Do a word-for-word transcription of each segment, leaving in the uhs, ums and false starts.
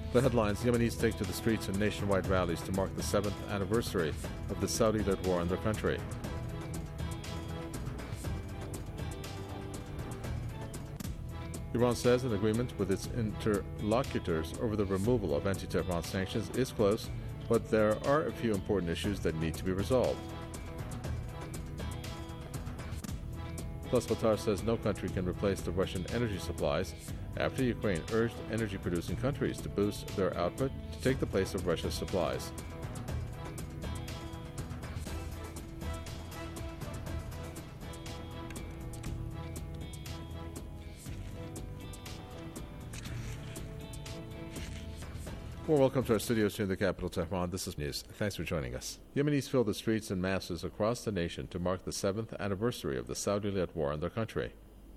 The headlines: Yemenis take to the streets in nationwide rallies to mark the seventh anniversary of the Saudi-led war on their country. Iran says an agreement with its interlocutors over the removal of anti-Tehran sanctions is close, but there are a few important issues that need to be resolved. Plus, Qatar says no country can replace the Russian energy supplies after Ukraine urged energy-producing countries to boost their output to take the place of Russia's supplies. Well, welcome to our studios here in the capital, Tehran. This is News. Thanks for joining us. Yemenis fill the streets in masses across the nation to mark the seventh anniversary of the Saudi-led war on their country.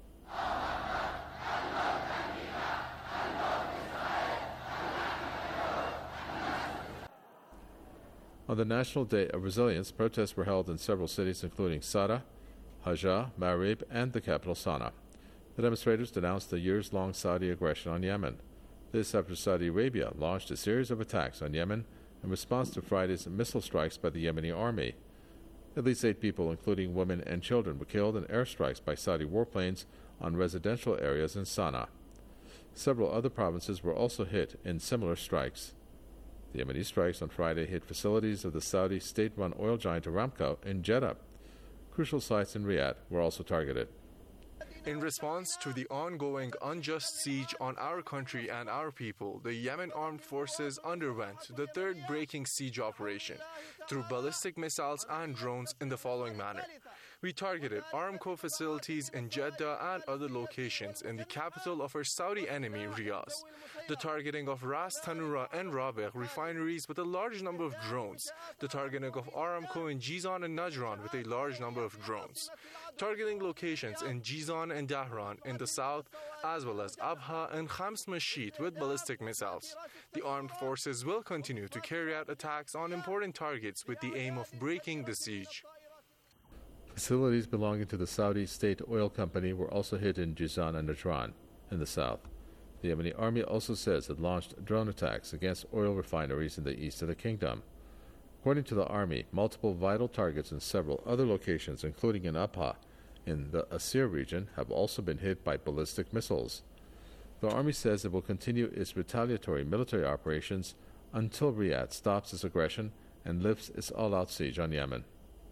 On the National Day of Resilience, protests were held in several cities, including Sada, Hajjah, Marib, and the capital, Sana'a. The demonstrators denounced the years-long Saudi aggression on Yemen. This after Saudi Arabia launched a series of attacks on Yemen in response to Friday's missile strikes by the Yemeni army. At least eight people, including women and children, were killed in airstrikes by Saudi warplanes on residential areas in Sana'a. Several other provinces were also hit in similar strikes. The Yemeni strikes on Friday hit facilities of the Saudi state-run oil giant Aramco in Jeddah. Crucial sites in Riyadh were also targeted. In response to the ongoing unjust siege on our country and our people, the Yemen armed forces underwent the third breaking siege operation through ballistic missiles and drones in the following manner. We targeted Aramco facilities in Jeddah and other locations in the capital of our Saudi enemy, Riyadh. The targeting of Ras Tanura and Rabigh refineries with a large number of drones. The targeting of Aramco in Jizan and Najran with a large number of drones. Targeting locations in Jizan and Dahran in the south, as well as Abha and Khams Mashit with ballistic missiles. The armed forces will continue to carry out attacks on important targets with the aim of breaking the siege. Facilities belonging to the Saudi state oil company were also hit in Jizan and Najran in the south. The Yemeni army also says it launched drone attacks against oil refineries in the east of the kingdom. According to the army, multiple vital targets in several other locations, including in Abha in the Asir region, have also been hit by ballistic missiles. The army says it will continue its retaliatory military operations until Riyadh stops its aggression and lifts its all-out siege on Yemen.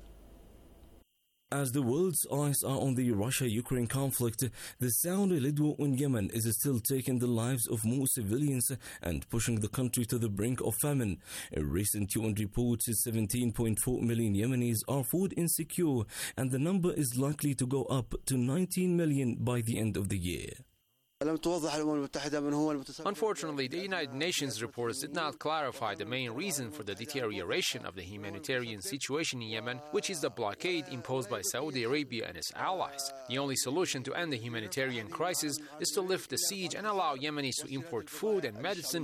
As the world's eyes are on the Russia-Ukraine conflict, the Saudi-led war in Yemen is still taking the lives of more civilians and pushing the country to the brink of famine. A recent U N report says seventeen point four million Yemenis are food insecure, and the number is likely to go up to nineteen million by the end of the year. Unfortunately, the United Nations reports did not clarify the main reason for the deterioration of the humanitarian situation in Yemen, which is the blockade imposed by Saudi Arabia and its allies. The only solution to end the humanitarian crisis is to lift the siege and allow Yemenis to import food and medicine.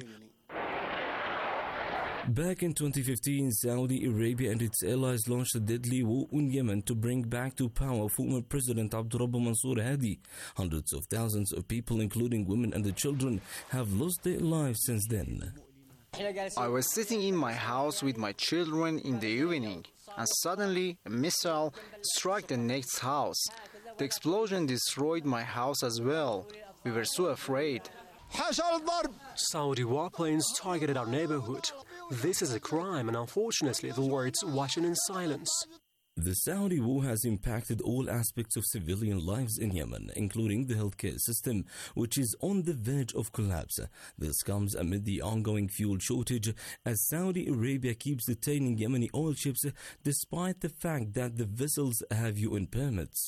Back in twenty fifteen, Saudi Arabia and its allies launched a deadly war in Yemen to bring back to power former President Abdurrabbu Mansour Hadi. Hundreds of thousands of people, including women and children, have lost their lives since then. I was sitting in my house with my children in the evening, and suddenly a missile struck the next house. The explosion destroyed my house as well. We were so afraid. Saudi warplanes targeted our neighborhood. This is a crime, and unfortunately the world's watching in silence. The Saudi war has impacted all aspects of civilian lives in Yemen, including the healthcare system, which is on the verge of collapse. This comes amid the ongoing fuel shortage, as Saudi Arabia keeps detaining Yemeni oil ships despite the fact that the vessels have U N permits.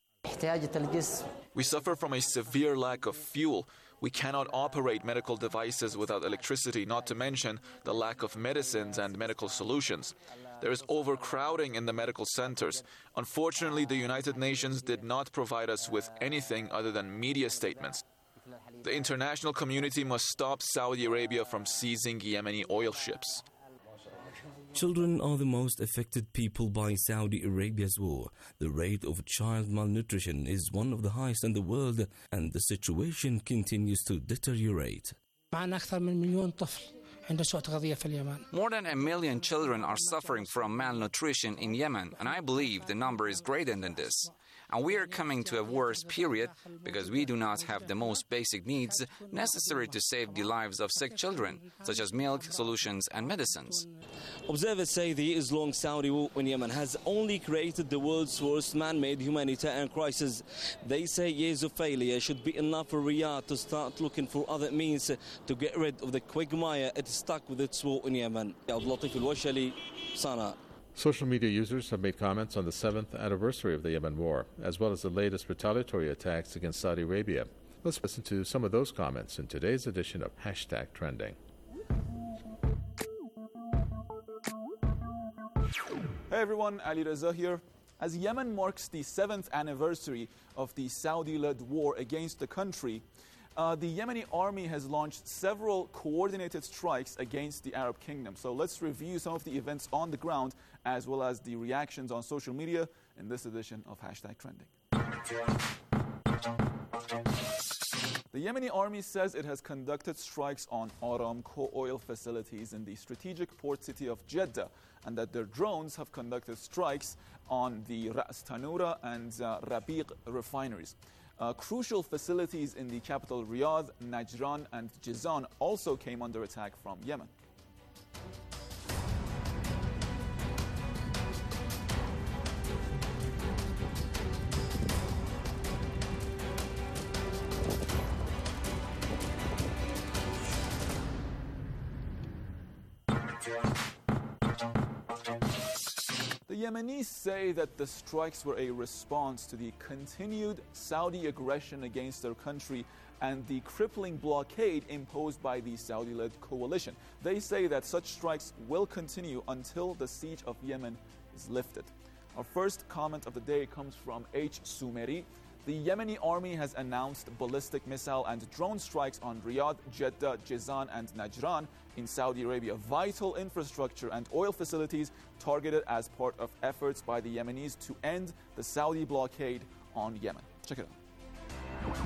We suffer from a severe lack of fuel. We cannot operate medical devices without electricity, not to mention the lack of medicines and medical solutions. There is overcrowding in the medical centers. Unfortunately, the United Nations did not provide us with anything other than media statements. The international community must stop Saudi Arabia from seizing Yemeni oil ships. Children are the most affected people by Saudi Arabia's war. The rate of child malnutrition is one of the highest in the world, and the situation continues to deteriorate. معنا أكثر من مليون طفل عنده سوء تغذية في اليمن. More than a million children are suffering from malnutrition in Yemen, and I believe the number is greater than this. And we are coming to a worse period because we do not have the most basic needs necessary to save the lives of sick children, such as milk, solutions, and medicines. Observers say the years-long Saudi war in Yemen has only created the world's worst man-made humanitarian crisis. They say years of failure should be enough for Riyadh to start looking for other means to get rid of the quagmire it is stuck with its war in Yemen. Abdul Latif Al-Washali, Sana'a. Social media users have made comments on the seventh anniversary of the Yemen war, as well as the latest retaliatory attacks against Saudi Arabia. Let's listen to some of those comments in today's edition of Hashtag Trending. Hey everyone, Ali Reza here. As Yemen marks the seventh anniversary of the Saudi-led war against the country, Uh, the Yemeni army has launched several coordinated strikes against the Arab kingdom. So let's review some of the events on the ground as well as the reactions on social media in this edition of Hashtag Trending. The Yemeni army says it has conducted strikes on Aramco oil facilities in the strategic port city of Jeddah, and that their drones have conducted strikes on the Ras Tanura and uh, Rabiq refineries. Uh, crucial facilities in the capital Riyadh, Najran and Jizan also came under attack from Yemen. The Yemenis say that the strikes were a response to the continued Saudi aggression against their country and the crippling blockade imposed by the Saudi-led coalition. They say that such strikes will continue until the siege of Yemen is lifted. Our first comment of the day comes from H. Sumeri. The Yemeni army has announced ballistic missile and drone strikes on Riyadh, Jeddah, Jizan and Najran in Saudi Arabia, vital infrastructure and oil facilities targeted as part of efforts by the Yemenis to end the Saudi blockade on Yemen. Check it out.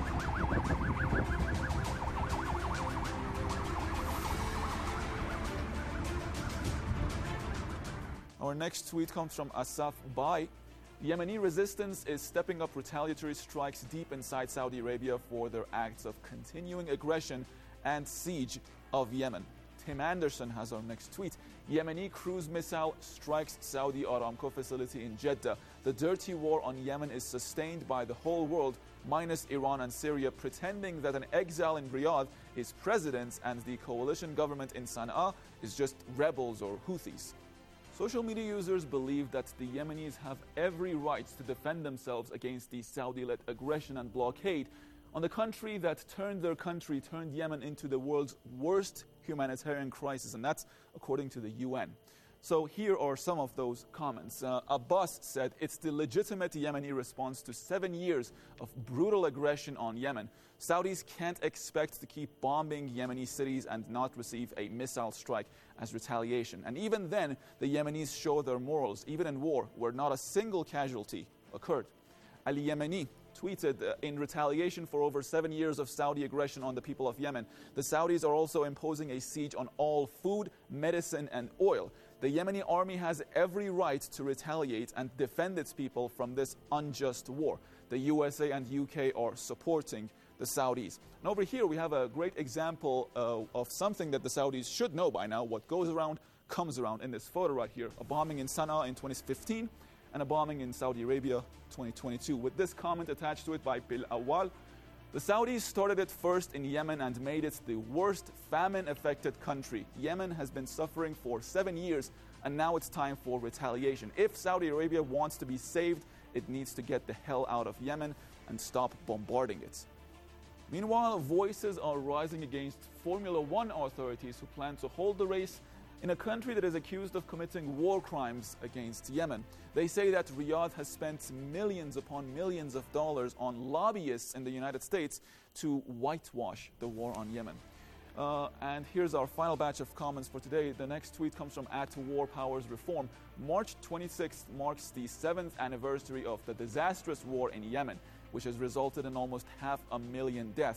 Our next tweet comes from Asaf Bai. Yemeni resistance is stepping up retaliatory strikes deep inside Saudi Arabia for their acts of continuing aggression and siege of Yemen. Tim Anderson has our next tweet. Yemeni cruise missile strikes Saudi Aramco facility in Jeddah. The dirty war on Yemen is sustained by the whole world, minus Iran and Syria, pretending that an exile in Riyadh is president and the coalition government in Sana'a is just rebels or Houthis. Social media users believe that the Yemenis have every right to defend themselves against the Saudi-led aggression and blockade on the country that turned their country, turned Yemen into the world's worst humanitarian crisis, and that's according to the U N. So here are some of those comments. Uh, Abbas said, it's the legitimate Yemeni response to seven years of brutal aggression on Yemen. Saudis can't expect to keep bombing Yemeni cities and not receive a missile strike as retaliation. And even then, the Yemenis show their morals, even in war, where not a single casualty occurred. Ali Yemeni tweeted, uh, in retaliation for over seven years of Saudi aggression on the people of Yemen, the Saudis are also imposing a siege on all food, medicine, and oil. The Yemeni army has every right to retaliate and defend its people from this unjust war. The U S A and U K are supporting the Saudis. And over here we have a great example uh, of something that the Saudis should know by now. What goes around comes around in this photo right here. A bombing in Sana'a in twenty fifteen and a bombing in Saudi Arabia twenty twenty-two. With this comment attached to it by Bil Awal, the Saudis started it first in Yemen and made it the worst famine-affected country. Yemen has been suffering for seven years, and now it's time for retaliation. If Saudi Arabia wants to be saved, it needs to get the hell out of Yemen and stop bombarding it. Meanwhile, voices are rising against Formula One authorities who plan to hold the race in a country that is accused of committing war crimes against Yemen. They say that Riyadh has spent millions upon millions of dollars on lobbyists in the United States to whitewash the war on Yemen. Uh, and here's our final batch of comments for today. The next tweet comes from at War Powers Reform. March twenty-sixth marks the seventh anniversary of the disastrous war in Yemen, which has resulted in almost half a million deaths.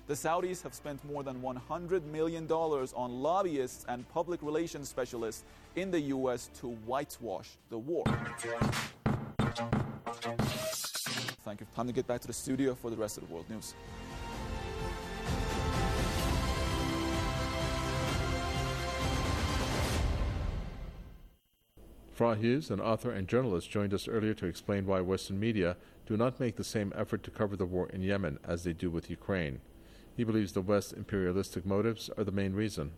The Saudis have spent more than one hundred million dollars on lobbyists and public relations specialists in the U S to whitewash the war. Thank you. Time to get back to the studio for the rest of the world news. Fra Hughes, an author and journalist, joined us earlier to explain why Western media do not make the same effort to cover the war in Yemen as they do with Ukraine. He believes the West's imperialistic motives are the main reason.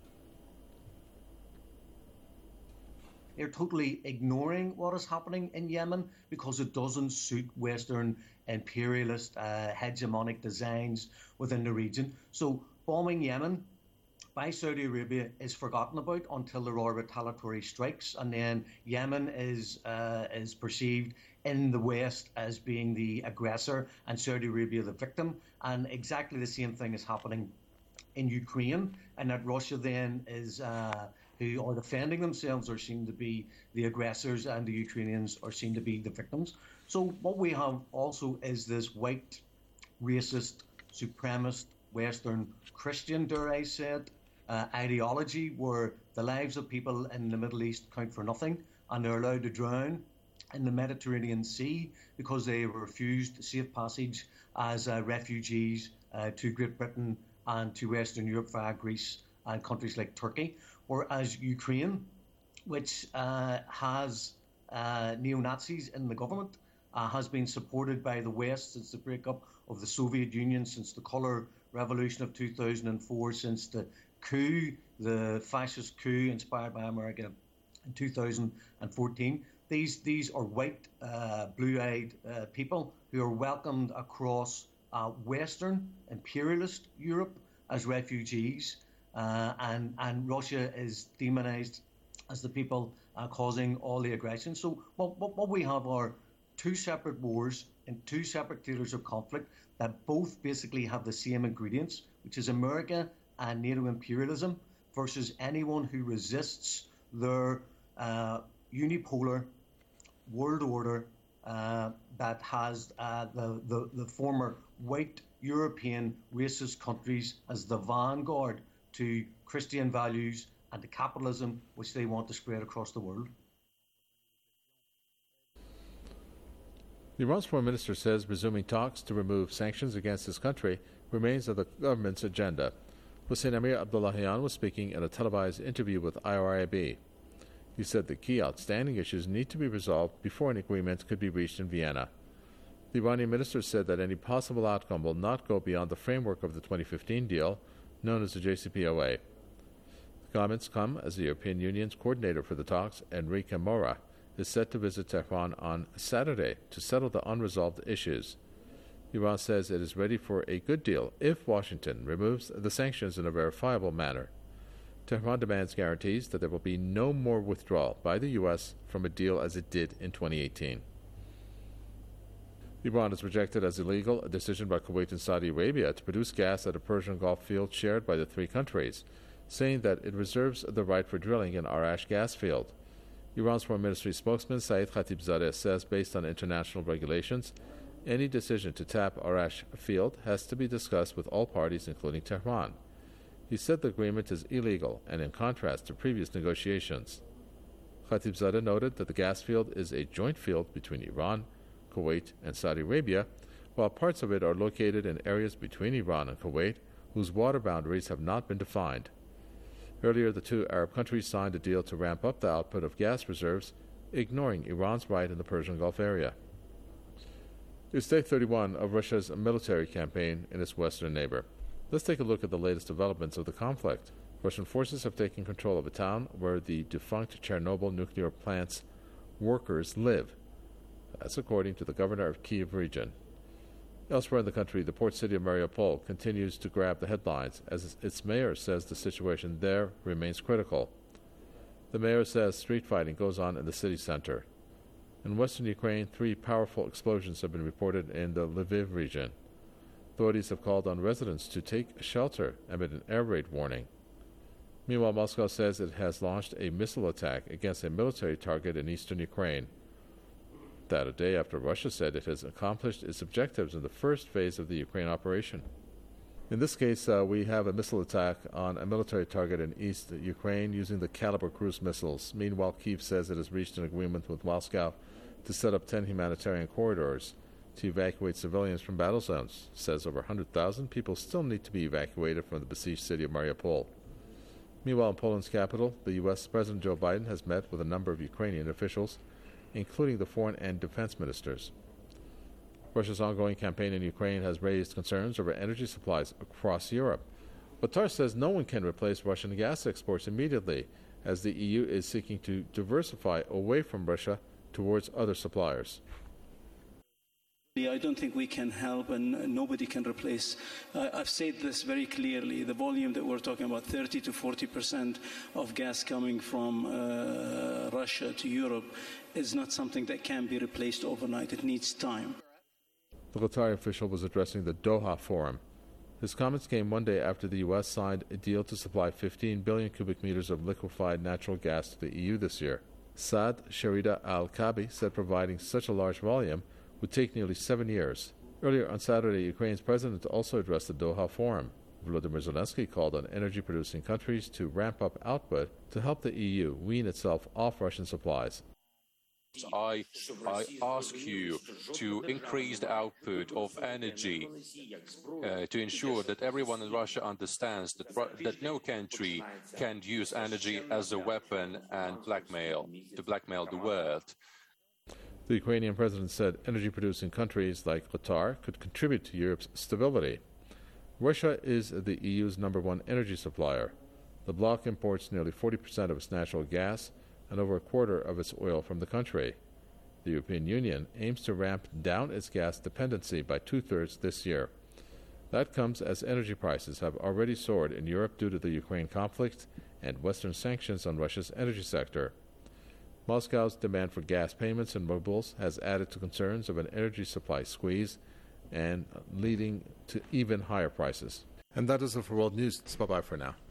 They're totally ignoring what is happening in Yemen because it doesn't suit Western imperialist uh, hegemonic designs within the region. So bombing Yemen by Saudi Arabia is forgotten about until there are retaliatory strikes, and then Yemen is uh, is perceived in the West as being the aggressor and Saudi Arabia the victim. And exactly the same thing is happening in Ukraine, and that Russia then is uh, who are defending themselves are seen to be the aggressors and the Ukrainians are seen to be the victims. So what we have also is this white, racist, supremacist, Western Christian, dare I say it, uh, ideology where the lives of people in the Middle East count for nothing and they're allowed to drown in the Mediterranean Sea because they refused safe passage as uh, refugees uh, to Great Britain and to Western Europe via Greece and countries like Turkey. Whereas Ukraine, which uh, has uh, neo-Nazis in the government, uh, has been supported by the West since the breakup of the Soviet Union, since the Colour Revolution of two thousand four, since the coup, the fascist coup inspired by America in two thousand fourteen. These, these are white, uh, blue-eyed uh, people who are welcomed across uh, Western imperialist Europe as refugees. Uh, and, and Russia is demonized as the people uh, causing all the aggression. So what, what, what we have are two separate wars in two separate theatres of conflict that both basically have the same ingredients, which is America and NATO imperialism versus anyone who resists their uh, unipolar world order uh, that has uh, the, the, the former white European racist countries as the vanguard to Christian values and to capitalism, which they want to spread across the world. Iran's foreign minister says resuming talks to remove sanctions against his country remains on the government's agenda. Hossein Amir Abdullahian was speaking in a televised interview with I R I B. He said the key outstanding issues need to be resolved before an agreement could be reached in Vienna. The Iranian minister said that any possible outcome will not go beyond the framework of the twenty fifteen deal, known as the J C P O A. The comments come as the European Union's coordinator for the talks, Enrique Mora, is set to visit Tehran on Saturday to settle the unresolved issues. Iran says it is ready for a good deal if Washington removes the sanctions in a verifiable manner. Tehran demands guarantees that there will be no more withdrawal by the U S from a deal as it did in twenty eighteen. Iran has rejected as illegal a decision by Kuwait and Saudi Arabia to produce gas at a Persian Gulf field shared by the three countries, saying that it reserves the right for drilling in Arash gas field. Iran's Foreign Ministry spokesman Saeed Khatibzadeh says based on international regulations, any decision to tap Arash field has to be discussed with all parties, including Tehran. He said the agreement is illegal and in contrast to previous negotiations. Khatibzadeh noted that the gas field is a joint field between Iran, Kuwait, and Saudi Arabia, while parts of it are located in areas between Iran and Kuwait whose water boundaries have not been defined. Earlier, the two Arab countries signed a deal to ramp up the output of gas reserves, ignoring Iran's right in the Persian Gulf area. It's day thirty-one of Russia's military campaign in its western neighbor. Let's take a look at the latest developments of the conflict. Russian forces have taken control of a town where the defunct Chernobyl nuclear plant's workers live. That's according to the governor of Kyiv region. Elsewhere in the country, the port city of Mariupol continues to grab the headlines as its mayor says the situation there remains critical. The mayor says street fighting goes on in the city center. In western Ukraine, three powerful explosions have been reported in the Lviv region. Authorities have called on residents to take shelter amid an air raid warning. Meanwhile, Moscow says it has launched a missile attack against a military target in eastern Ukraine. That a day after Russia said it has accomplished its objectives in the first phase of the Ukraine operation. In this case, uh, we have a missile attack on a military target in East Ukraine using the Kalibr cruise missiles. Meanwhile, Kyiv says it has reached an agreement with Moscow to set up ten humanitarian corridors to evacuate civilians from battle zones. It says over one hundred thousand people still need to be evacuated from the besieged city of Mariupol. Meanwhile, in Poland's capital, the U S President Joe Biden has met with a number of Ukrainian officials, including the foreign and defense ministers. Russia's ongoing campaign in Ukraine has raised concerns over energy supplies across Europe. Qatar says no one can replace Russian gas exports immediately, as the E U is seeking to diversify away from Russia towards other suppliers. I don't think we can help, and nobody can replace. Uh, I've said this very clearly. The volume that we're talking about, thirty to forty percent of gas coming from uh, Russia to Europe, is not something that can be replaced overnight. It needs time. The Qatari official was addressing the Doha Forum. His comments came one day after the U S signed a deal to supply fifteen billion cubic meters of liquefied natural gas to the E U this year. Saad Sharida Al-Kabi said providing such a large volume would take nearly seven years. Earlier on Saturday, Ukraine's president also addressed the Doha Forum. Volodymyr Zelensky called on energy-producing countries to ramp up output to help the E U wean itself off Russian supplies. I, I ask you to increase the output of energy uh, to ensure that everyone in Russia understands that, that no country can use energy as a weapon and blackmail, to blackmail the world. The Ukrainian president said energy-producing countries like Qatar could contribute to Europe's stability. Russia is the E U's number one energy supplier. The bloc imports nearly forty percent of its natural gas and over a quarter of its oil from the country. The European Union aims to ramp down its gas dependency by two-thirds this year. That comes as energy prices have already soared in Europe due to the Ukraine conflict and Western sanctions on Russia's energy sector. Moscow's demand for gas payments and rubles has added to concerns of an energy supply squeeze and leading to even higher prices. And that is it for World News. Bye-bye for now.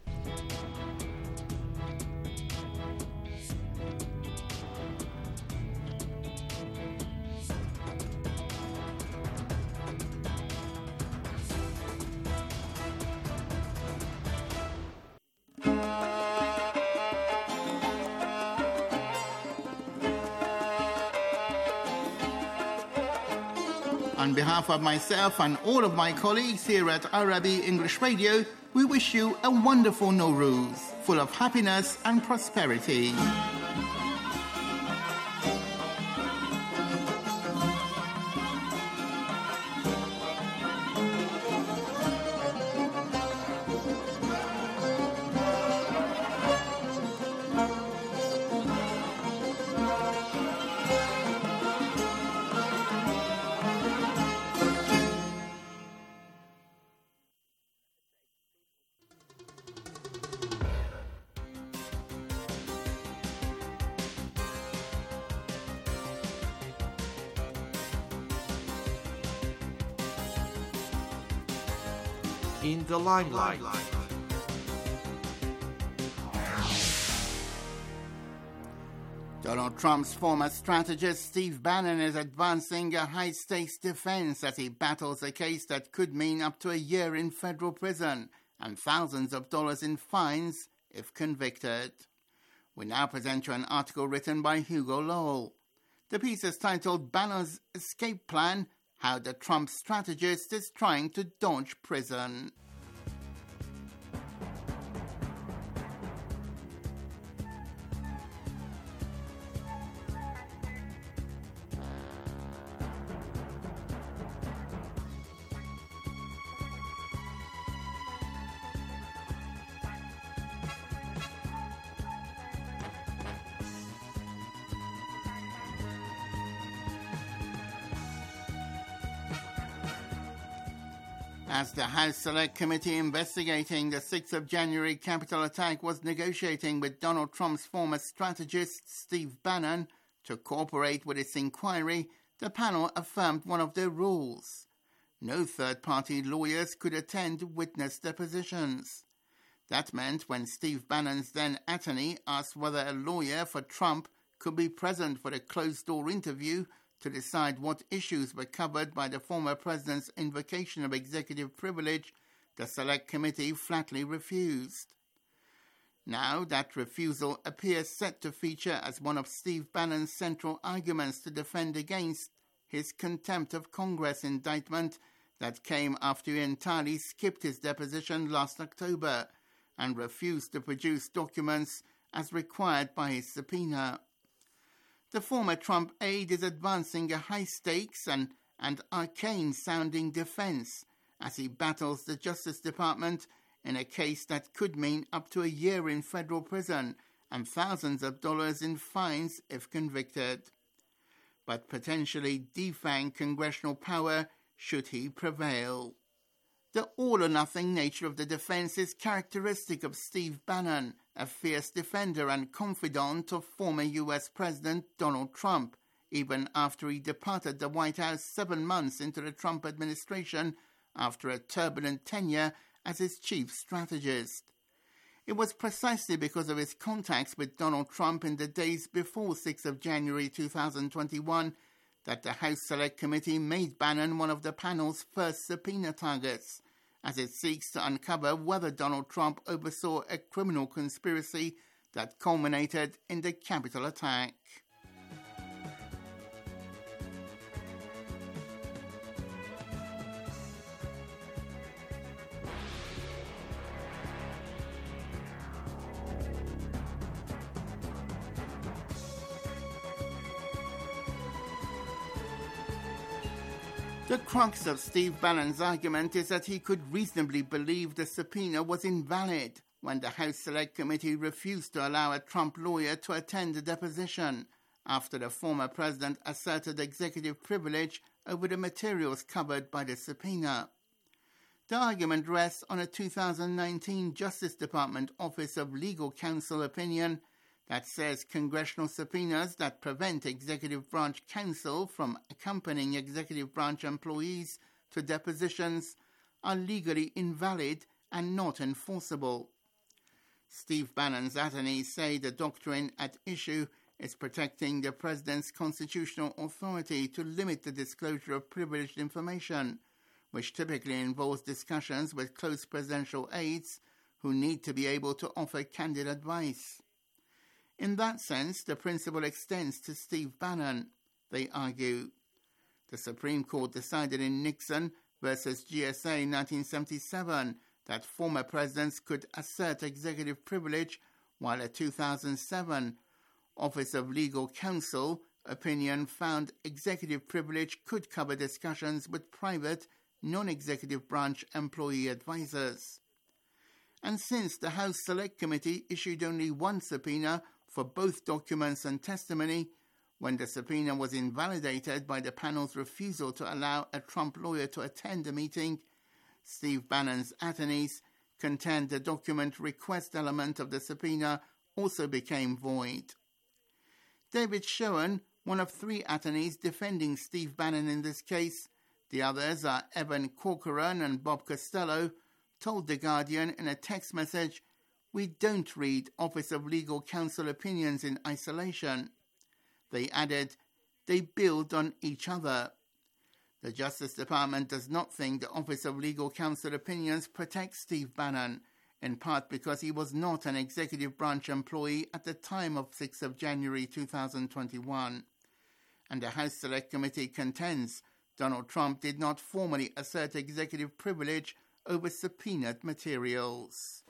On behalf of myself and all of my colleagues here at Arabi English Radio, we wish you a wonderful Nowruz, full of happiness and prosperity. In the limelight. Donald Trump's former strategist Steve Bannon is advancing a high-stakes defense as he battles a case that could mean up to a year in federal prison and thousands of dollars in fines if convicted. We now present you an article written by Hugo Lowell. The piece is titled Bannon's Escape Plan: How the Trump Strategist is Trying to Dodge Prison. As the House Select Committee investigating the sixth of January Capitol attack was negotiating with Donald Trump's former strategist Steve Bannon to cooperate with its inquiry, the panel affirmed one of their rules. No third-party lawyers could attend witness depositions. That meant when Steve Bannon's then attorney asked whether a lawyer for Trump could be present for the closed-door interview to decide what issues were covered by the former president's invocation of executive privilege, the Select Committee flatly refused. Now, that refusal appears set to feature as one of Steve Bannon's central arguments to defend against his contempt of Congress indictment that came after he entirely skipped his deposition last October and refused to produce documents as required by his subpoena. The former Trump aide is advancing a high-stakes and, and arcane-sounding defense as he battles the Justice Department in a case that could mean up to a year in federal prison and thousands of dollars in fines if convicted, but potentially defang congressional power should he prevail. The all-or-nothing nature of the defense is characteristic of Steve Bannon, a fierce defender and confidant of former U S President Donald Trump, even after he departed the White House seven months into the Trump administration after a turbulent tenure as his chief strategist. It was precisely because of his contacts with Donald Trump in the days before sixth of January two thousand twenty-one that the House Select Committee made Bannon one of the panel's first subpoena targets, as it seeks to uncover whether Donald Trump oversaw a criminal conspiracy that culminated in the Capitol attack. The crux of Steve Bannon's argument is that he could reasonably believe the subpoena was invalid when the House Select Committee refused to allow a Trump lawyer to attend the deposition after the former president asserted executive privilege over the materials covered by the subpoena. The argument rests on a two thousand nineteen Justice Department Office of Legal Counsel opinion that says congressional subpoenas that prevent executive branch counsel from accompanying executive branch employees to depositions are legally invalid and not enforceable. Steve Bannon's attorneys say the doctrine at issue is protecting the president's constitutional authority to limit the disclosure of privileged information, which typically involves discussions with close presidential aides who need to be able to offer candid advice. In that sense, the principle extends to Steve Bannon, they argue. The Supreme Court decided in Nixon versus G S A nineteen seventy-seven that former presidents could assert executive privilege, while a two thousand seven Office of Legal Counsel opinion found executive privilege could cover discussions with private, non-executive branch employee advisors. And since the House Select Committee issued only one subpoena for both documents and testimony, when the subpoena was invalidated by the panel's refusal to allow a Trump lawyer to attend the meeting, Steve Bannon's attorneys contend the document request element of the subpoena also became void. David Schoen, one of three attorneys defending Steve Bannon in this case, the others are Evan Corcoran and Bob Costello, told The Guardian in a text message, "We don't read Office of Legal Counsel opinions in isolation." They added, "They build on each other." The Justice Department does not think the Office of Legal Counsel opinions protect Steve Bannon, in part because he was not an executive branch employee at the time of sixth of January two thousand twenty-one. And the House Select Committee contends Donald Trump did not formally assert executive privilege over subpoenaed materials.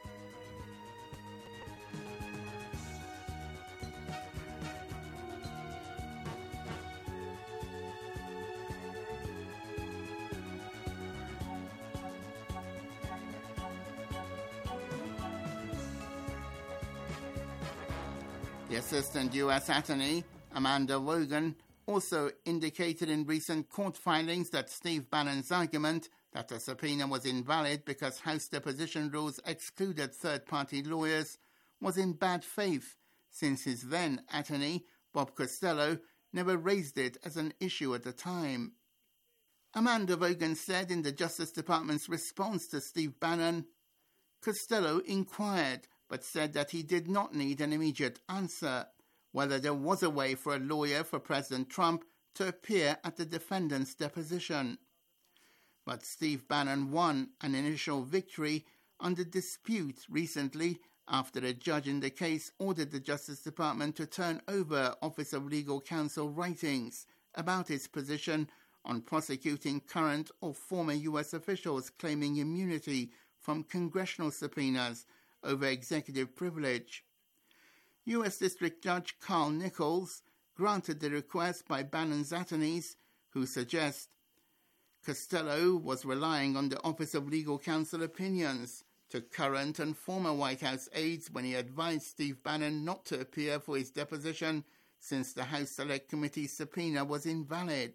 The Assistant U S Attorney, Amanda Wogan, also indicated in recent court filings that Steve Bannon's argument that the subpoena was invalid because House deposition rules excluded third-party lawyers was in bad faith, since his then attorney, Bob Costello, never raised it as an issue at the time. Amanda Wogan said in the Justice Department's response to Steve Bannon, Costello inquired, but said that he did not need an immediate answer, whether there was a way for a lawyer for President Trump to appear at the defendant's deposition. But Steve Bannon won an initial victory under dispute recently after a judge in the case ordered the Justice Department to turn over Office of Legal Counsel writings about its position on prosecuting current or former U S officials claiming immunity from congressional subpoenas over executive privilege. U S District Judge Carl Nichols granted the request by Bannon's attorneys, who suggest Costello was relying on the Office of Legal Counsel opinions to current and former White House aides when he advised Steve Bannon not to appear for his deposition since the House Select Committee subpoena was invalid.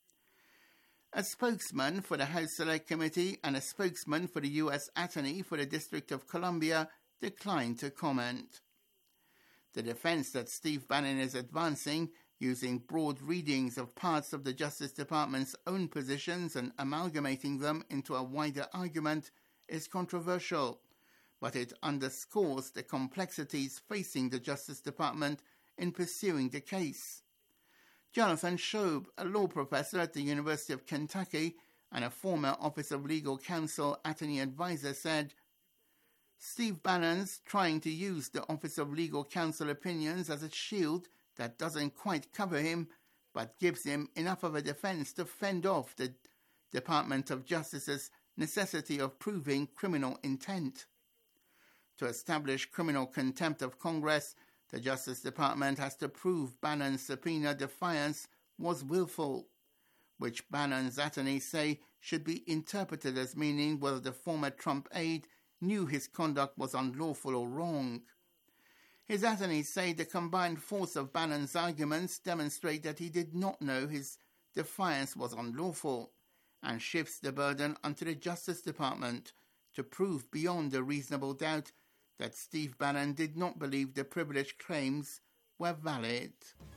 A spokesman for the House Select Committee and a spokesman for the U S Attorney for the District of Columbia declined to comment. The defense that Steve Bannon is advancing, using broad readings of parts of the Justice Department's own positions and amalgamating them into a wider argument, is controversial, but it underscores the complexities facing the Justice Department in pursuing the case. Jonathan Shobe, a law professor at the University of Kentucky and a former Office of Legal Counsel attorney advisor, said, Steve Bannon's trying to use the Office of Legal Counsel opinions as a shield that doesn't quite cover him, but gives him enough of a defense to fend off the Department of Justice's necessity of proving criminal intent. To establish criminal contempt of Congress, the Justice Department has to prove Bannon's subpoena defiance was willful, which Bannon's attorneys say should be interpreted as meaning whether the former Trump aide knew his conduct was unlawful or wrong. His attorneys say the combined force of Bannon's arguments demonstrate that he did not know his defiance was unlawful, and shifts the burden onto the Justice Department to prove beyond a reasonable doubt that Steve Bannon did not believe the privilege claims were valid.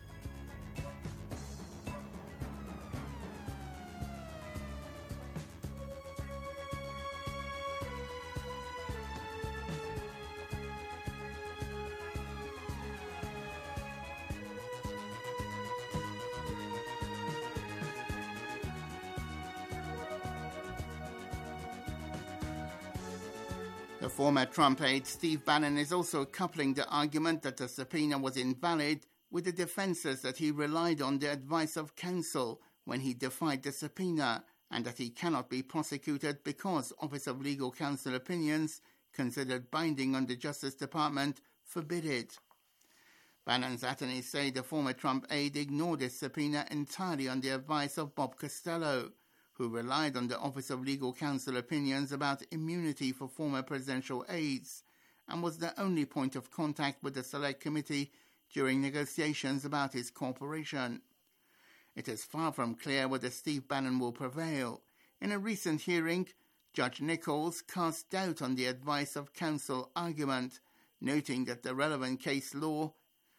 The former Trump aide Steve Bannon is also coupling the argument that the subpoena was invalid with the defenses that he relied on the advice of counsel when he defied the subpoena, and that he cannot be prosecuted because Office of Legal Counsel opinions, considered binding on the Justice Department, forbid it. Bannon's attorneys say the former Trump aide ignored his subpoena entirely on the advice of Bob Costello, who relied on the Office of Legal Counsel opinions about immunity for former presidential aides, and was the only point of contact with the Select Committee during negotiations about his corporation. It is far from clear whether Steve Bannon will prevail. In a recent hearing, Judge Nichols cast doubt on the advice of counsel argument, noting that the relevant case law,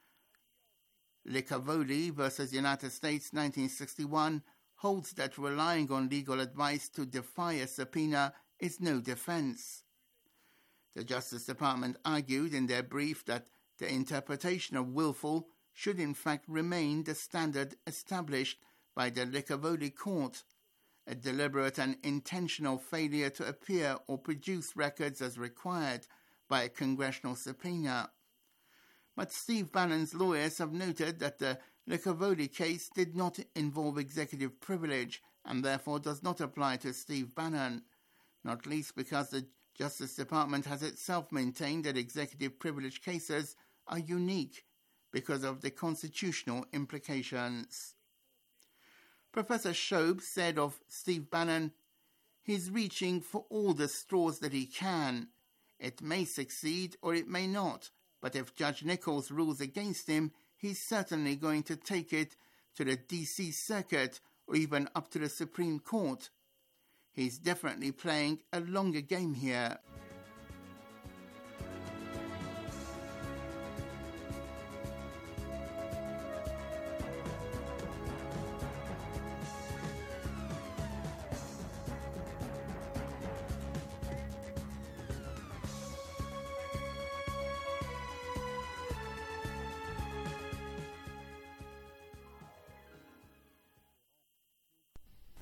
Licavoli versus United States nineteen sixty-one, holds that relying on legal advice to defy a subpoena is no defense. The Justice Department argued in their brief that the interpretation of willful should in fact remain the standard established by the Licavoli court, a deliberate and intentional failure to appear or produce records as required by a congressional subpoena. But Steve Bannon's lawyers have noted that the Licavoli case did not involve executive privilege and therefore does not apply to Steve Bannon, not least because the Justice Department has itself maintained that executive privilege cases are unique because of the constitutional implications. Professor Shobe said of Steve Bannon, "He's reaching for all the straws that he can. It may succeed or it may not, but if Judge Nichols rules against him, he's certainly going to take it to the D C Circuit or even up to the Supreme Court. He's definitely playing a longer game here."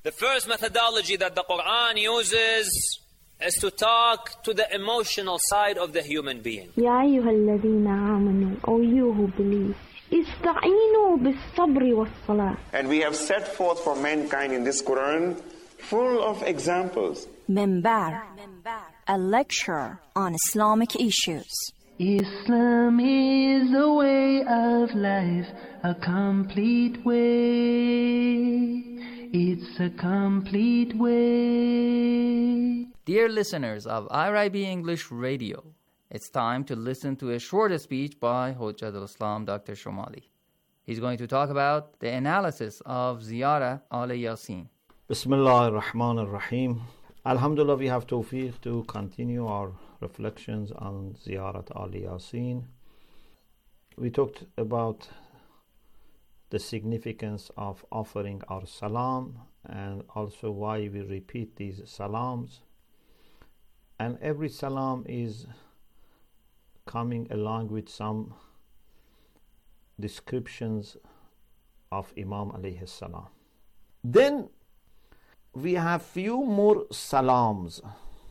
The first methodology that the Quran uses is to talk to the emotional side of the human being. يا أيها الذين آمنوا, O you who believe, استعينوا بالصبر والصلاة. And we have set forth for mankind in this Quran full of examples. Minbar, a lecture on Islamic issues. Islam is a way of life, a complete way. It's a complete way. Dear listeners of I R I B English Radio, it's time to listen to a shorter speech by Hujjat al-Islam, Doctor Shomali. He's going to talk about the analysis of Ziyarah al-Yasin. Bismillah ar-Rahman ar-Rahim. Alhamdulillah, we have tawfiq to continue our reflections on Ziyarat al-Yasin. We talked about the significance of offering our salam and also why we repeat these salams. And every salam is coming along with some descriptions of Imam alayhi salam. Then we have few more salams,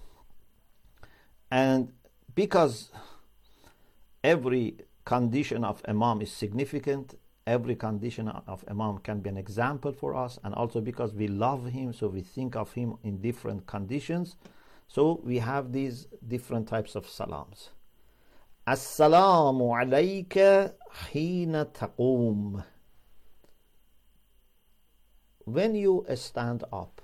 and because every condition of Imam is significant, every condition of Imam can be an example for us, and also because we love him, so we think of him in different conditions. So we have these different types of salams. As-salamu alayka hina taqoom. When you stand up,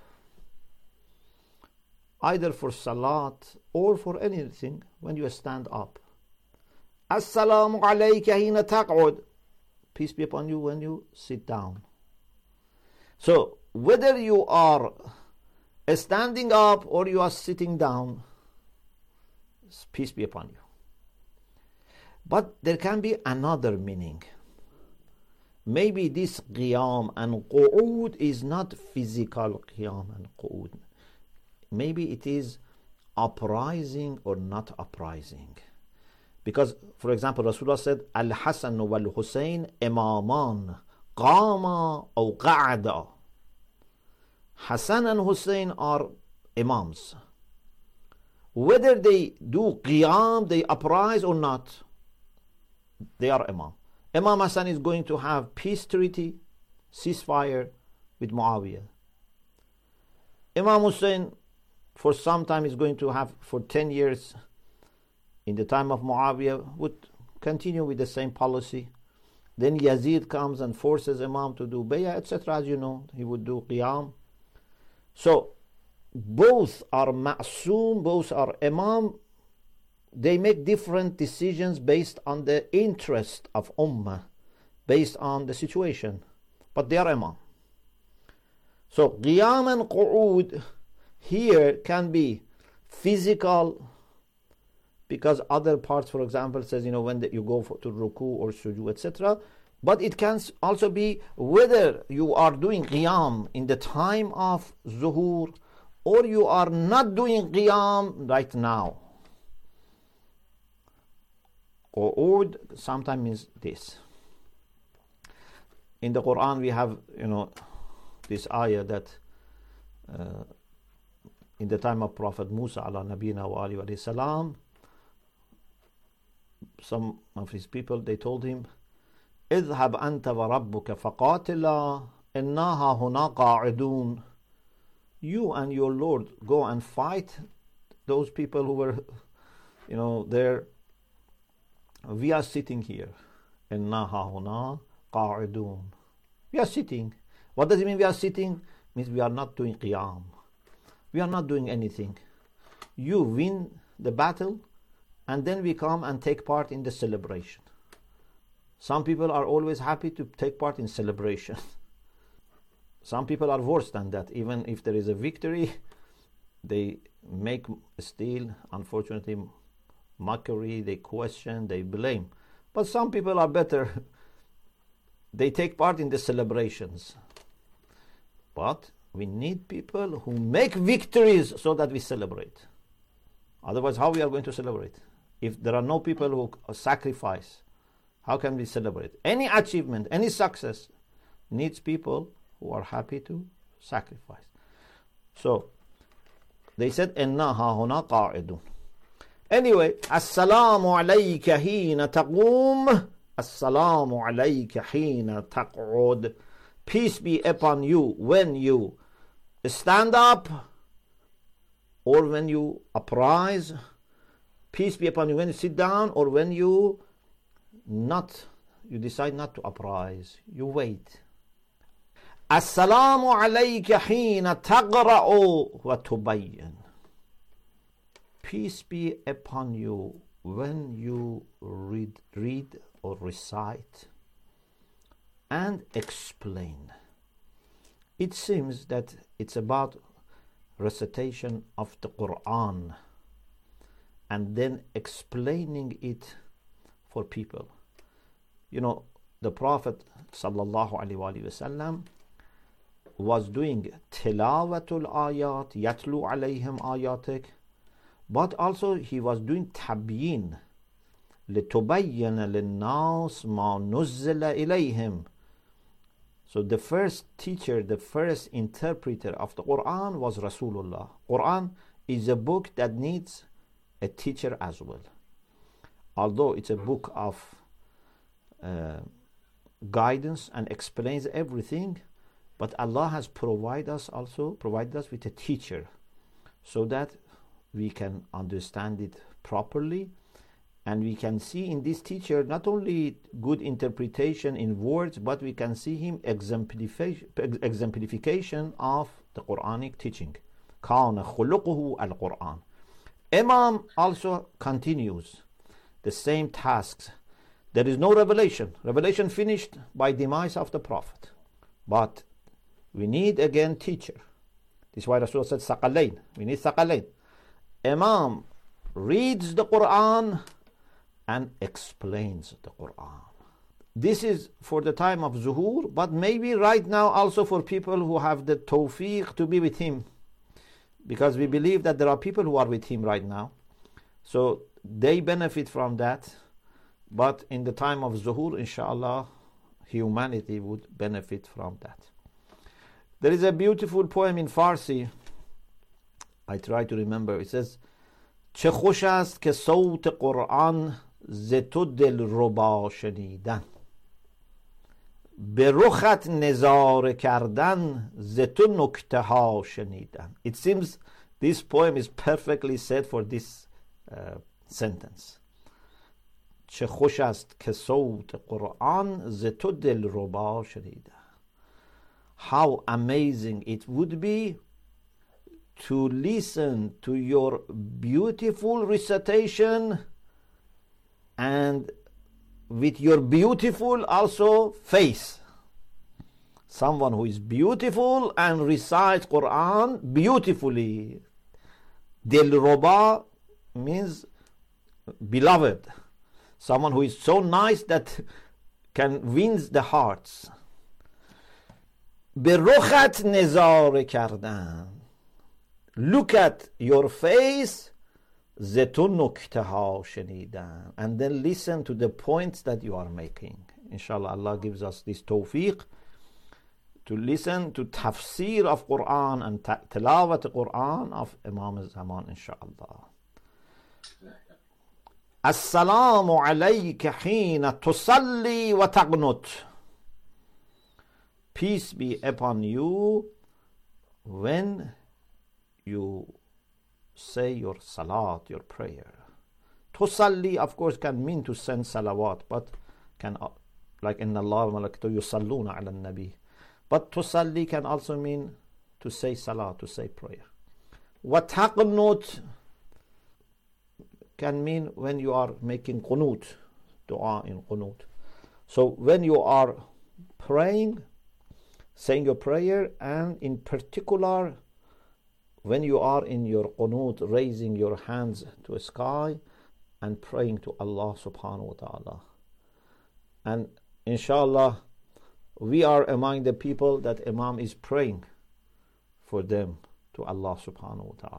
either for salat or for anything, when you stand up. As-salamu alayka hina taq'ud. Peace be upon you when you sit down. So, whether you are standing up or you are sitting down, peace be upon you. But there can be another meaning. Maybe this qiyam and qu'ud is not physical qiyam and qu'ud. Maybe it is uprising or not uprising. Because, for example, Rasulullah said, Al-Hasan wal-Husayn imaman qama aw qa'ada. Hassan and Hussein are imams. Whether they do qiyam, they uprise or not, they are imam. Imam Hassan is going to have peace treaty, ceasefire with Muawiyah. Imam Hussein for some time is going to have, for ten years, in the time of Muawiyah, would continue with the same policy. Then Yazid comes and forces Imam to do bay'ah, et cetera. As you know, he would do qiyam. So, both are ma'soom, both are imam. They make different decisions based on the interest of ummah, based on the situation. But they are imam. So, qiyam and qu'ud here can be physical, because other parts, for example, says, you know, when the, you go for, to ruku or sujood, et cetera. But it can also be whether you are doing qiyam in the time of zuhur or you are not doing qiyam right now. Qu'ud sometimes means this. In the Quran we have, you know, this ayah that uh, in the time of Prophet Musa ala nabiyina wa alihi wa salam, some of his people, they told him, اذهب أنت وربك فقاتلا إنها هنا قاعدون. You and your Lord go and fight those people who were, you know, there. We are sitting here. إنها هنا قاعدون. We are sitting. What does it mean we are sitting? It means we are not doing qiyam. We are not doing anything. You win the battle, and then we come and take part in the celebration. Some people are always happy to take part in celebration. Some people are worse than that. Even if there is a victory, they make still, unfortunately, mockery, they question, they blame. But some people are better. They take part in the celebrations. But we need people who make victories so that we celebrate. Otherwise, how we are going to celebrate? If there are no people who sacrifice, how can we celebrate? Any achievement, any success needs people who are happy to sacrifice. So they said إِنَّا هَا هُنَا قَاعِدٌ. Anyway, Assalamu alayka hina taqum, Assalamu alayka hina taq'ud. Peace be upon you when you stand up or when you uprise. Peace be upon you when you sit down or when you not, you decide not to uprise. You wait. Assalamu alayka hina taqra'u wa tubayyin. Peace be upon you when you read, read or recite and explain. It seems that it's about recitation of the Quran and then explaining it for people. You know, the Prophet sallallahu alaihi wasallam was doing tilawatul ayat, yatlu alayhim ayatik, but also he was doing tabyin, لِتُبَيِّنَ لِلنَّاسِ مَا نُزِّلَ إِلَيْهِمْ. So the first teacher, the first interpreter of the Quran was Rasulullah. Quran is a book that needs a teacher as well. Although it's a book of uh, guidance and explains everything, but Allah has provided us also provided us with a teacher so that we can understand it properly, and we can see in this teacher not only good interpretation in words, but we can see him exemplification, exemplification of the Quranic teaching. كَانَ خُلُقُهُ الْقُرْآنِ. Imam also continues the same tasks. There is no revelation. Revelation finished by demise of the Prophet. But we need again teacher. This is why Rasulullah said Saqalain. We need Saqalain. Imam reads the Quran and explains the Quran. This is for the time of Zuhur, but maybe right now also for people who have the tawfiq to be with him, because we believe that there are people who are with him right now, so they benefit from that. But in the time of Zuhur, inshallah, humanity would benefit from that. There is a beautiful poem in Farsi. I try to remember. It says, چه خوش است که صوت قرآن ز تو دلربا شنیدن، به رخت نظاره کردن ز تو نکته ها شنیدن. It seems this poem is perfectly said for this uh, sentence. چه خوش است که صوت قرآن ز تو دلربا شنیدن. How amazing it would be to listen to your beautiful recitation and with your beautiful also face. Someone who is beautiful and recites Quran beautifully. Dilroba means beloved. Someone who is so nice that can win the hearts. به رخت نظاره کردن. Look at your face, ز تو نکته ها شنیدن, and then listen to the points that you are making. Inshallah, Allah gives us this tawfiq to listen to tafsir of Quran and tilawat Quran of Imam al-Zaman, inshallah. Assalamu alayka hina tusalli wa taqnut. Peace be upon you when you say your salat, your prayer. Tusalli, of course, can mean to send salawat, but can, like inna Allah wa malaikatahu yusalluna ala nabi. But tusalli can also mean to say salat, to say prayer. Wa taqnut can mean when you are making qunut, dua in qunut. So when you are praying, saying your prayer, and in particular when you are in your qunut, raising your hands to the sky and praying to Allah subhanahu wa ta'ala. And inshallah, we are among the people that Imam is praying for them to Allah subhanahu wa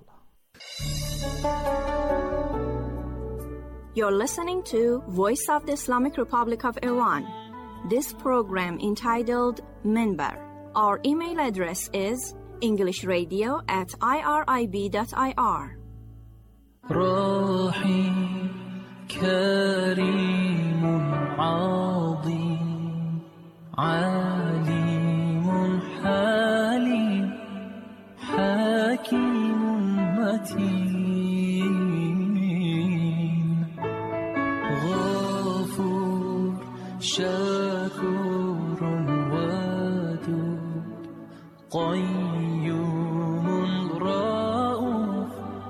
ta'ala. You're listening to Voice of the Islamic Republic of Iran. This program entitled Minbar. Our email address is English radio at irib dot I R. رحيم كريم عظيم عليم حليم حكيم متين غفور شكور ودود قيوم رؤوف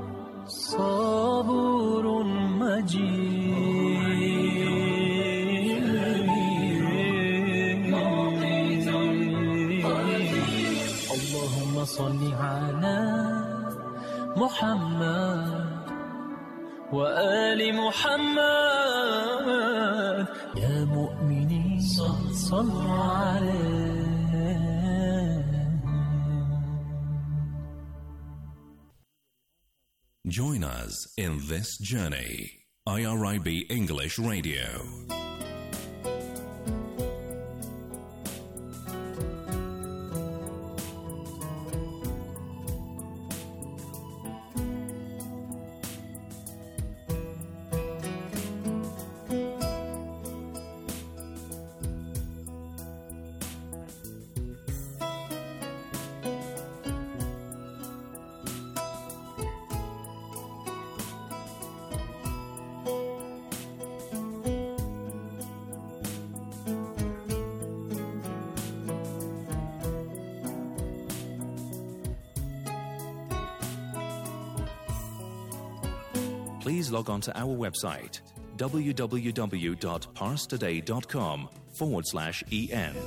صبور مجيد اللهم صل على محمد وآل محمد يا مؤمنين صلوا عليه. Join us in this journey. I R I B English Radio. Please log on to our website, www.parstoday.com forward slash en.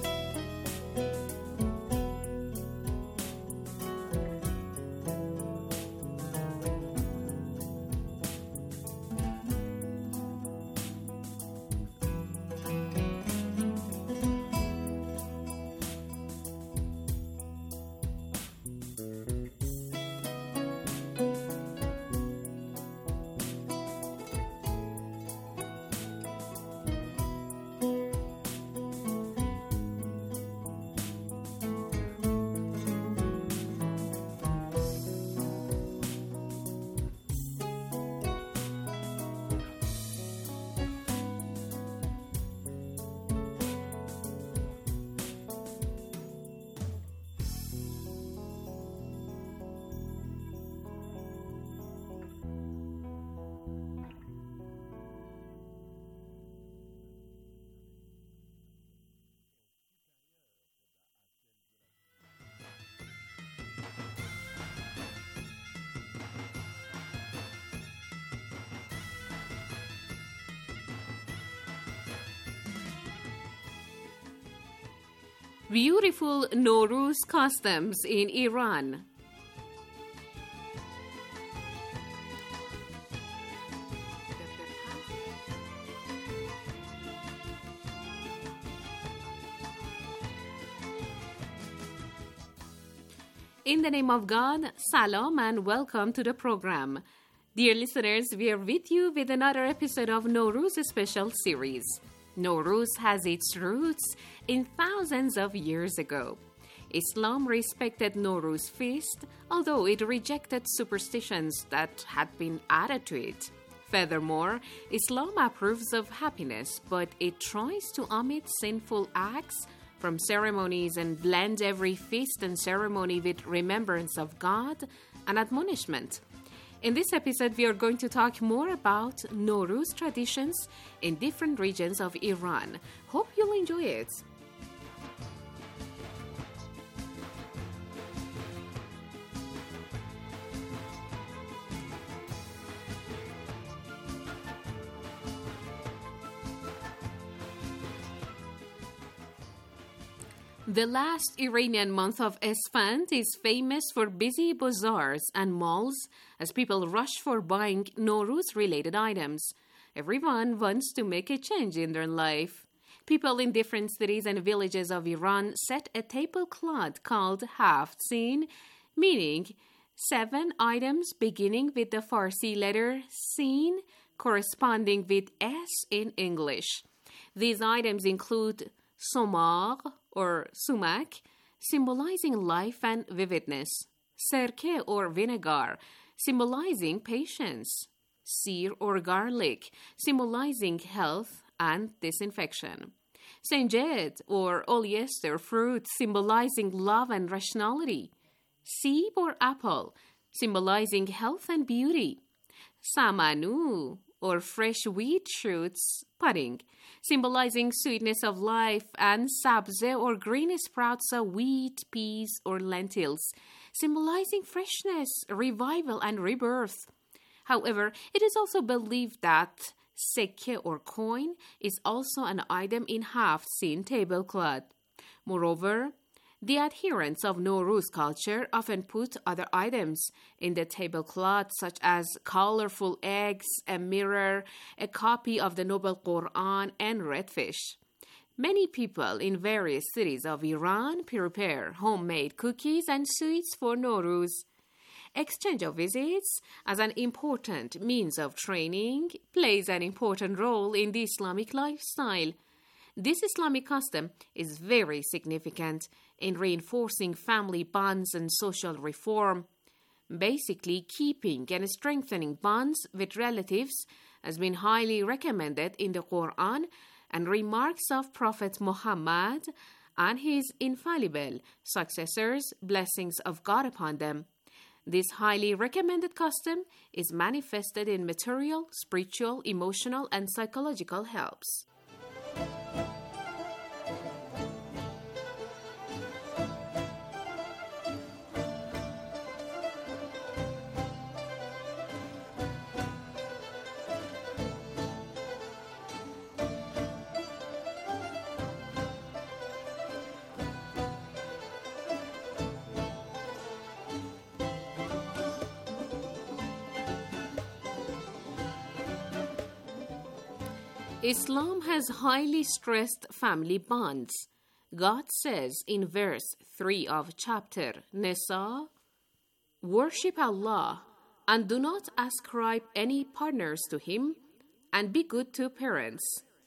Beautiful Nowruz customs in Iran. In the name of God, Salam and welcome to the program. Dear listeners, we are with you with another episode of Nowruz special series. Nowruz has its roots in thousands of years ago. Islam respected Nowruz feast, although it rejected superstitions that had been added to it. Furthermore, Islam approves of happiness, but it tries to omit sinful acts from ceremonies and blend every feast and ceremony with remembrance of God and admonishment. In this episode, we are going to talk more about Nowruz traditions in different regions of Iran. Hope you'll enjoy it. The last Iranian month of Esfand is famous for busy bazaars and malls as people rush for buying Nowruz-related items. Everyone wants to make a change in their life. People in different cities and villages of Iran set a tablecloth called Haft-Sin, meaning seven items beginning with the Farsi letter Sin, corresponding with S in English. These items include somar, or sumac, symbolizing life and vividness. Serke or vinegar, symbolizing patience. Seer or garlic, symbolizing health and disinfection. Senjed or polyester fruit, symbolizing love and rationality. Seeb or apple, symbolizing health and beauty. Samanu or fresh wheat shoots, pudding, symbolizing sweetness of life, and sabze or green sprouts of wheat, peas, or lentils, symbolizing freshness, revival, and rebirth. However, it is also believed that sekke or coin is also an item in half-seen tablecloth. Moreover, the adherents of Nowruz culture often put other items in the tablecloth, such as colorful eggs, a mirror, a copy of the Noble Quran, and red fish. Many people in various cities of Iran prepare homemade cookies and sweets for Nowruz. Exchange of visits, as an important means of training, plays an important role in the Islamic lifestyle. This Islamic custom is very significant in reinforcing family bonds and social reform. Basically, keeping and strengthening bonds with relatives has been highly recommended in the Quran and remarks of Prophet Muhammad and his infallible successors, blessings of God upon them. This highly recommended custom is manifested in material, spiritual, emotional, and psychological helps. Islam has highly stressed family bonds. God says in verse three of chapter Nisa, "Worship Allah and do not ascribe any partners to Him, and be good to parents."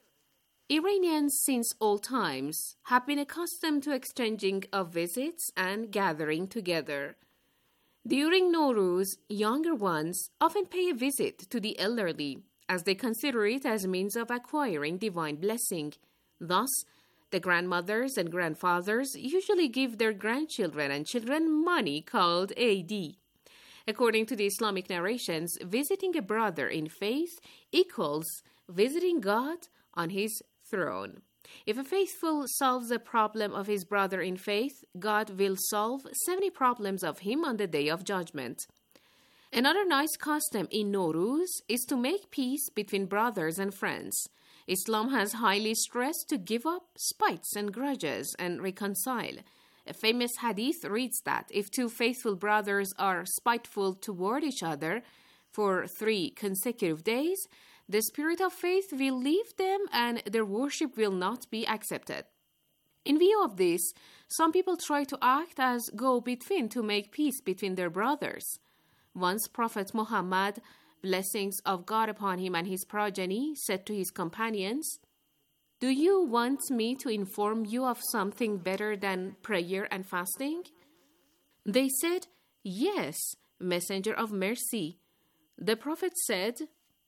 Iranians since all times have been accustomed to exchanging of visits and gathering together. During Nowruz, younger ones often pay a visit to the elderly, as they consider it as a means of acquiring divine blessing. Thus, the grandmothers and grandfathers usually give their grandchildren and children money called A D. According to the Islamic narrations, visiting a brother in faith equals visiting God on his throne. If a faithful solves a problem of his brother in faith, God will solve seventy problems of him on the day of judgment. Another nice custom in Nowruz is to make peace between brothers and friends. Islam has highly stressed to give up spites and grudges and reconcile. A famous hadith reads that if two faithful brothers are spiteful toward each other for three consecutive days, the spirit of faith will leave them and their worship will not be accepted. In view of this, some people try to act as go-between to make peace between their brothers. Once Prophet Muhammad, blessings of God upon him and his progeny, said to his companions, "Do you want me to inform you of something better than prayer and fasting?" They said, "Yes, Messenger of Mercy." The Prophet said,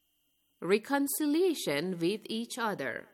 "Reconciliation with each other."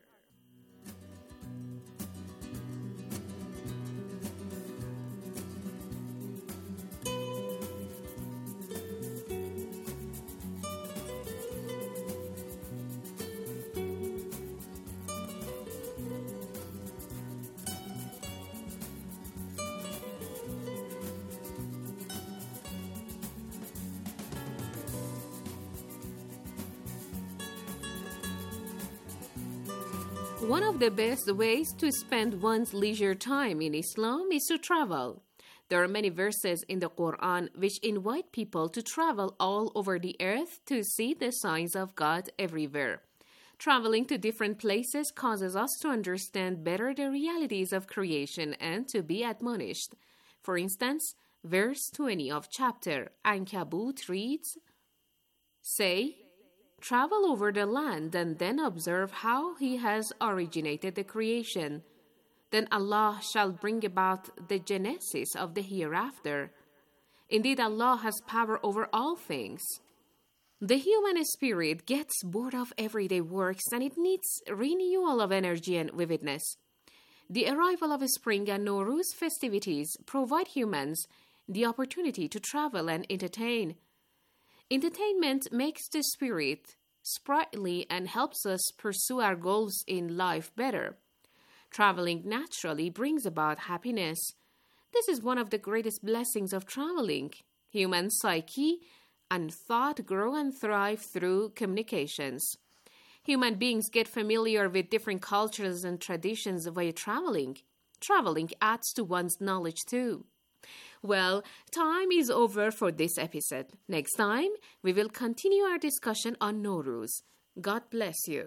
One of the best ways to spend one's leisure time in Islam is to travel. There are many verses in the Quran which invite people to travel all over the earth to see the signs of God everywhere. Traveling to different places causes us to understand better the realities of creation and to be admonished. For instance, verse twenty of chapter Ankabut reads, "Say, travel over the land and then observe how he has originated the creation. then Allah shall bring about the genesis of the hereafter. Indeed, Allah has power over all things. The human spirit gets bored of everyday works and it needs renewal of energy and vividness. The arrival of spring and Nowruz festivities provide humans the opportunity to travel and entertain. Entertainment makes the spirit sprightly and helps us pursue our goals in life better. Traveling naturally brings about happiness. This is one of the greatest blessings of traveling. Human psyche and thought grow and thrive through communications. Human beings get familiar with different cultures and traditions via traveling. Traveling adds to one's knowledge too. Well, time is over for this episode. Next time, we will continue our discussion on Nowruz. God bless you.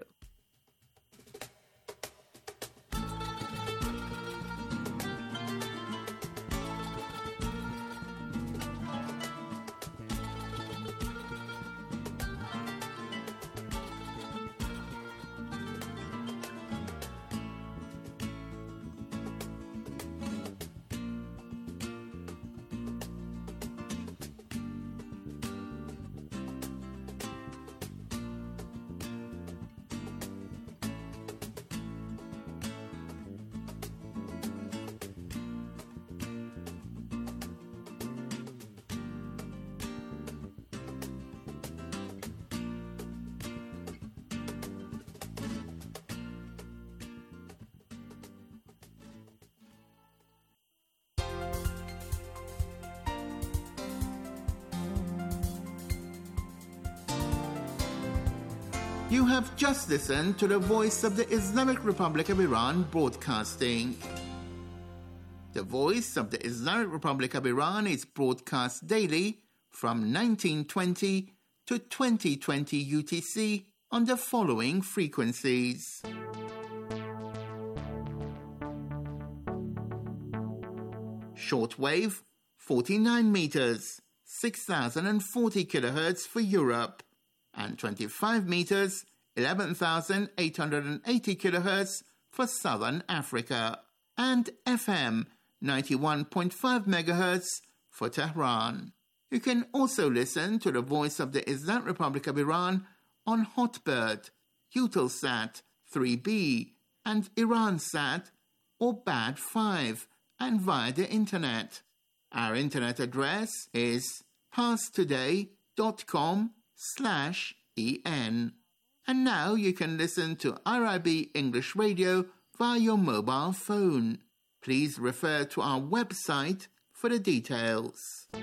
You have just listened to the Voice of the Islamic Republic of Iran broadcasting. The Voice of the Islamic Republic of Iran is broadcast daily from nineteen twenty to twenty twenty U T C on the following frequencies. Shortwave, forty-nine meters, six thousand forty kilohertz for Europe, and twenty-five meters, eleven thousand eight hundred eighty kilohertz for Southern Africa, and F M, ninety-one point five megahertz for Tehran. You can also listen to the Voice of the Islamic Republic of Iran on Hotbird, Eutelsat three B, and Iransat or B A D five, and via the Internet. Our Internet address is parstoday.com slash en. And now you can listen to R I B English Radio via your mobile phone. Please refer to our website for the details.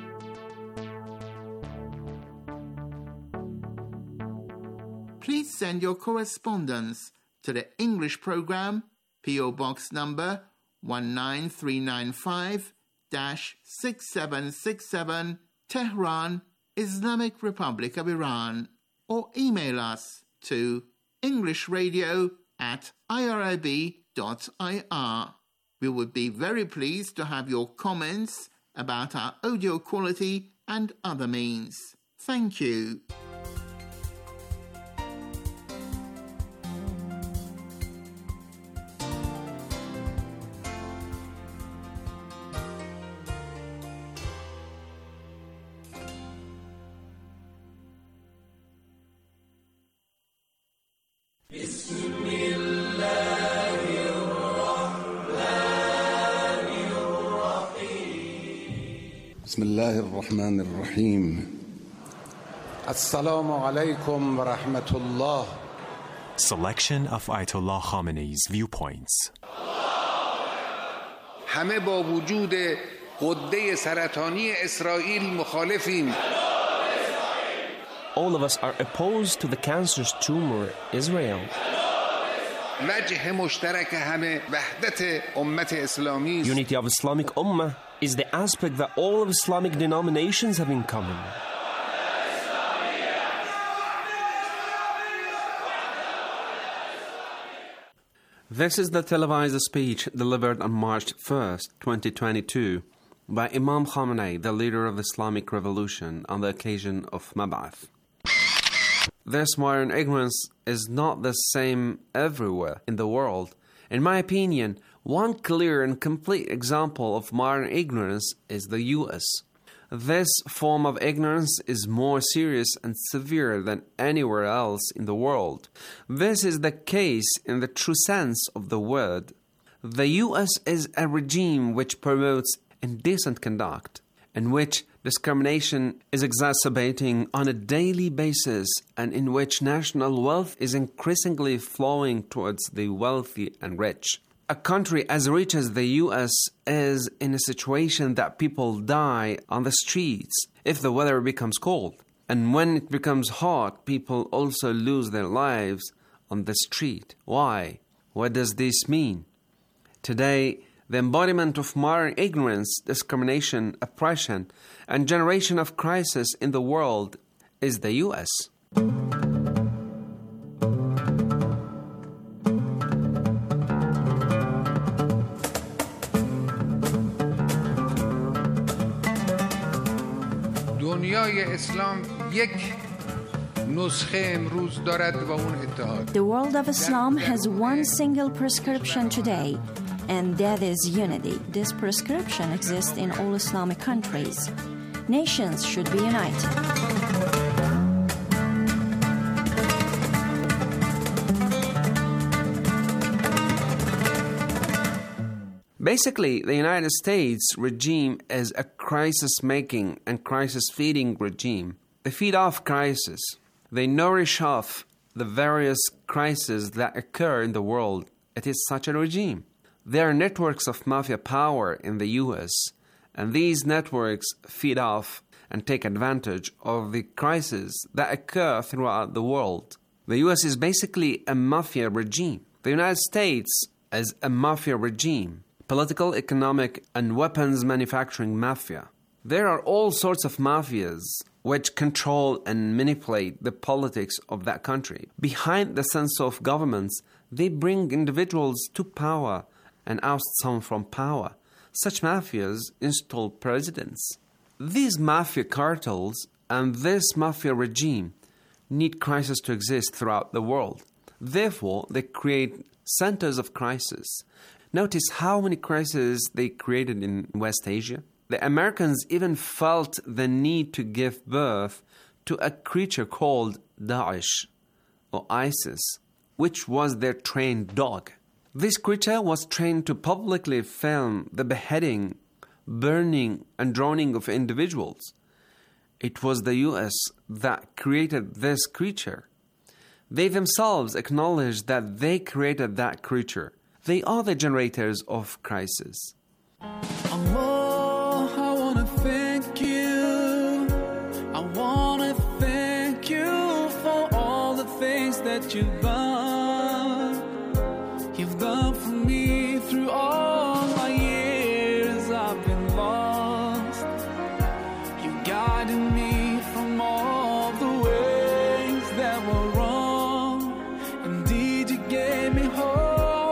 Please send your correspondence to the English program, P O Box number one nine three nine five, six seven six seven, Tehran, Islamic Republic of Iran, or email us to englishradio at irib dot I R. We would be very pleased to have your comments about our audio quality and other means. Thank you. بسم الله الرحمن الرحيم السلام عليكم ورحمة الله. Selection of Ayatollah Khamenei's viewpoints. همه با وجود غده سرطانی اسرائیل مخالفیم. All of us are opposed to the cancerous tumor Israel. وجه مشترک همه وحدت امت اسلامی. Unity of Islamic Ummah is the aspect that all of Islamic denominations have in common. This is the televised speech delivered on March first, twenty twenty-two, by Imam Khamenei, the leader of the Islamic Revolution, on the occasion of Mab'ath. This modern ignorance is not the same everywhere in the world. In my opinion, One clear and complete example of modern ignorance is the U S. This form of ignorance is more serious and severe than anywhere else in the world. This is the case in the true sense of the word. The U S is a regime which promotes indecent conduct, in which discrimination is exacerbating on a daily basis, and in which national wealth is increasingly flowing towards the wealthy and rich. A country as rich as the U S is in a situation that people die on the streets if the weather becomes cold. And when it becomes hot, people also lose their lives on the street. Why? What does this mean? Today, the embodiment of modern ignorance, discrimination, oppression, and generation of crisis in the world is the U S. دنیای اسلام یک نسخه امروز دارد و اون اتحاد. The world of Islam has one single prescription today, and that is unity. This prescription exists in all Islamic countries. Nations should be united. Basically, the United States regime is a crisis-making and crisis-feeding regime. They feed off crisis. They nourish off the various crises that occur in the world. It is such a regime. There are networks of mafia power in the U S, and these networks feed off and take advantage of the crises that occur throughout the world. The U S is basically a mafia regime. The United States is a mafia regime. Political, economic, and weapons manufacturing mafia. There are all sorts of mafias which control and manipulate the politics of that country. Behind the sense of governments, they bring individuals to power and oust some from power. Such mafias install presidents. These mafia cartels and this mafia regime need crisis to exist throughout the world. Therefore, they create centers of crisis. Notice how many crises they created in West Asia. The Americans even felt the need to give birth to a creature called Daesh or ISIS, which was their trained dog. This creature was trained to publicly film the beheading, burning, and drowning of individuals. It was the U S that created this creature. They themselves acknowledged that they created that creature. They are the generators of crisis. Allah, I want to thank you. I want to thank you for all the things that you've done. You've done for me through all my years I've been lost. You guided me from all the ways that were wrong. Indeed, you gave me hope.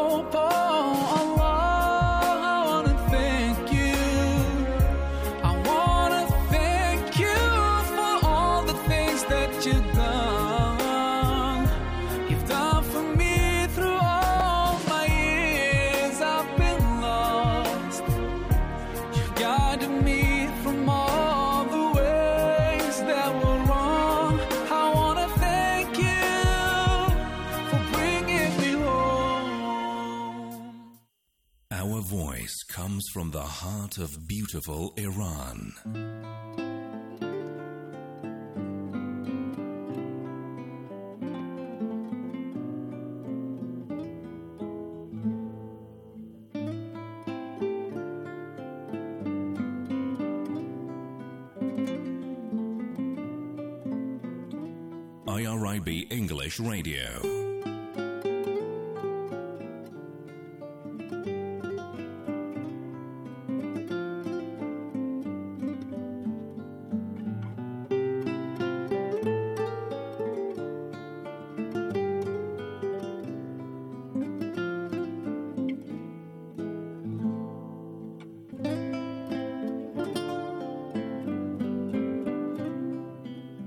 Our voice comes from the heart of beautiful Iran. I R I B English Radio.